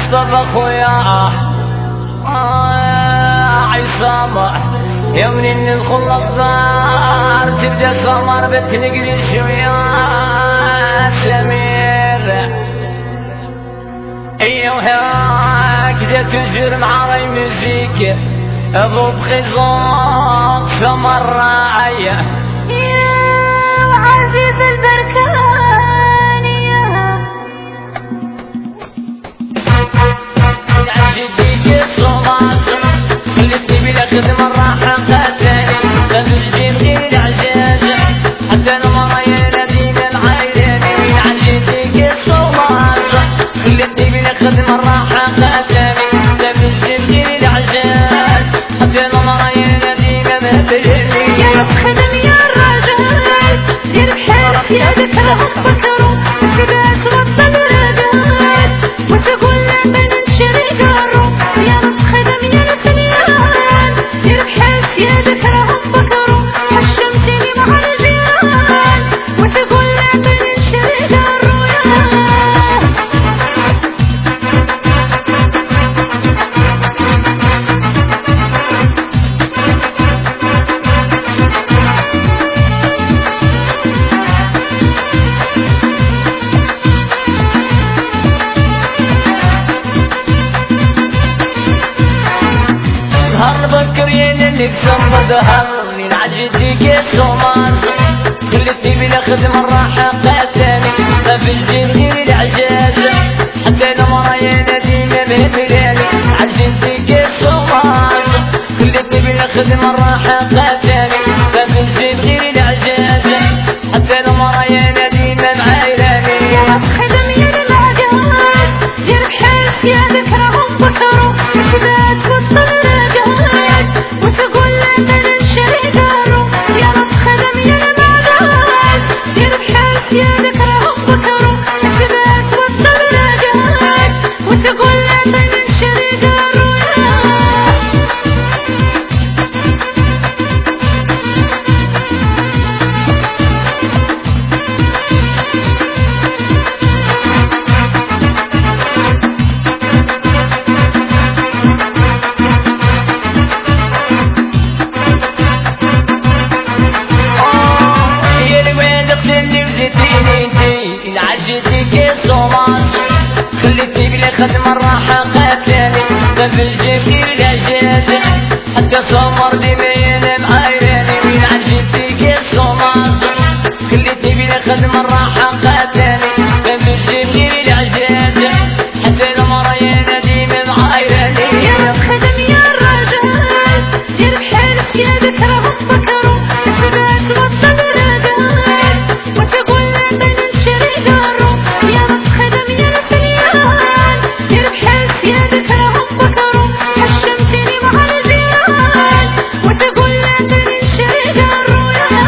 مصطفى خويا عصامة يا منين ندخل الدار تبدا القمر بتنقل شوية سمير ايوه كدا تجر مع راي مزيك ابو بخيزون سمر راية يا عزيز البركاني عجبتك الصومال خلتني بلا خدمة الراحة قاتلي خذ جيبتي العجاج حتى انا مرينا دين العيراني عجبتك الصومال خلتني بلا خدمة الراحة قاتلي خذ جيبتي العجاج حتى انا مرينا دين العيراني يا خدم يا الرجال دير بحالك يا ذكرى فكروا الكباس والطلبات وتقول لا بنشري دارو يا خدم يا الفنيان دير بحالك يا ذكرى فكروا حشمتني مع الرجال وتقول لا بنشري دارو بكرين اللي بسم ظهر من عجزك الصومال خلتني بلا خدمة الراحة قاتلي ما في الجيب العجاز حتى انا مرينا ديما بهبلاني عجزك الصومال خلتني بلا خدمة الراحة قاتلي ما في الجيب العجاز حتى انا مرينا ديما معايراني يا خدم يا المعجاز دير بحالك يا ذكرهم بكروا الكبات والطلبات وتقول لا بنشري دارو يا رب خدم يا المعجاز دير بحالك يا ذكرهم بكروا الكبات والطلبات وتقول لا بنشري دارو خلتني بلا خدمة الراحة قاتلاني ما في الجيب العجاز حتى صمر دمين معايراني من عجبتك الصومال خلتني بلا خدمة الراحة قاتلاني ما في الجيب العجاز حتى انا مرينا ديما معايراني يا خدم يا الرجال دير بحالك يا ذكرهم بكروا الكبات والطلبات وتقول لا بنشري دارو يا رب خدم يا الفنيان دير بحالك يا ذكرهم بكروا حشمتني مع الرجال وتقول لا بنشري دارو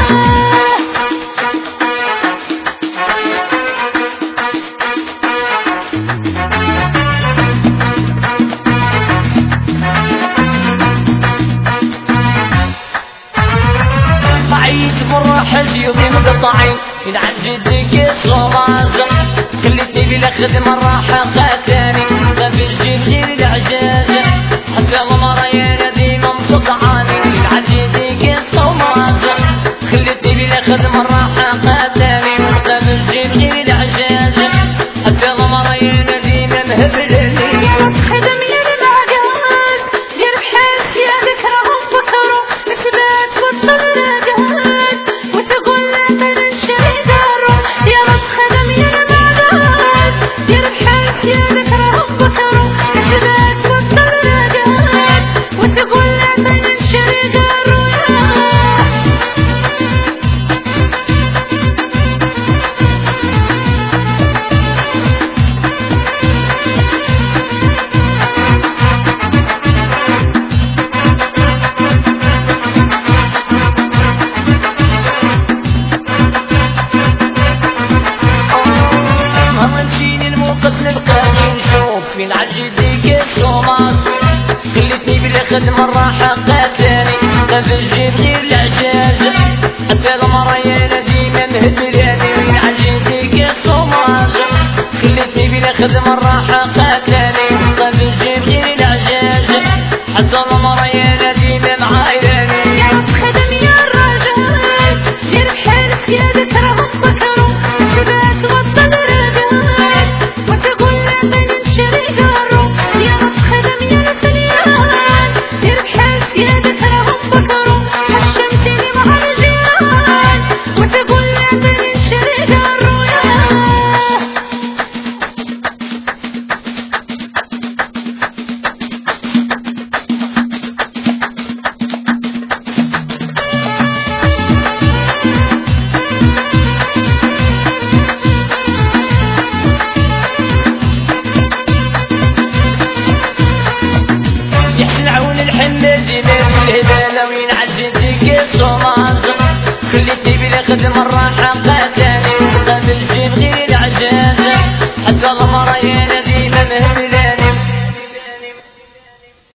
معيش بالراحة جيوبي مقطعين من عن جدك الصومال خلتني بلا خدمة الراحة قاتلاني ما في الجيب العجاز حتى مرينا ديما مصدعاني من عن جدك الصومال خلتني بلا خدمة الراحة قاتلاني ما في الجيب العجاز حتى مرينا ديما مهبلاني يا رب خدم يا المعجاز دير بحالك يا ذكرهم بكروا الكبات والطلبات وتقول لا بنشري دارو يا رب خدم يا المعجاز دير بحالك يا ذكرهم بكروا الكبات والطلبات وتقول لا بنشري دارو من عجزك الصومال خلتني بلا خدمة الراحة قاتلاني ما في الجيب العجاز حتى المرينا ديما مهبلاني من عجزك الصومال خلتني بلا خدمة الراحة قاتلاني خدم الراحة قاتل